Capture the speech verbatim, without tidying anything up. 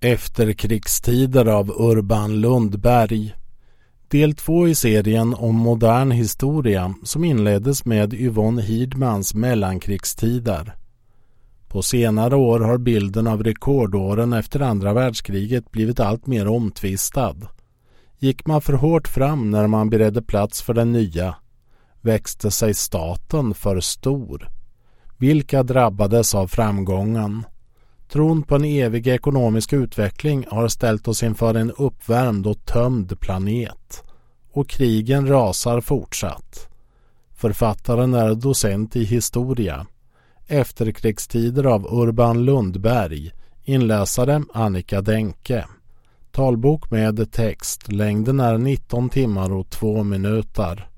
Efterkrigstider av Urban Lundberg. Del två i serien om modern historia som inleddes med Yvonne Hirdmans mellankrigstider. På senare år har bilden av rekordåren efter andra världskriget blivit allt mer omtvistad. Gick man för hårt fram när man beredde plats för den nya? Växte sig staten för stor? Vilka drabbades av framgången? Tron på en evig ekonomisk utveckling har ställt oss inför en uppvärmd och tömd planet. Och krigen rasar fortsatt. Författaren är docent i historia. Efterkrigstider av Urban Lundberg. Inläsare Annika Denke. Talbok med text. Längden är nitton timmar och två minuter.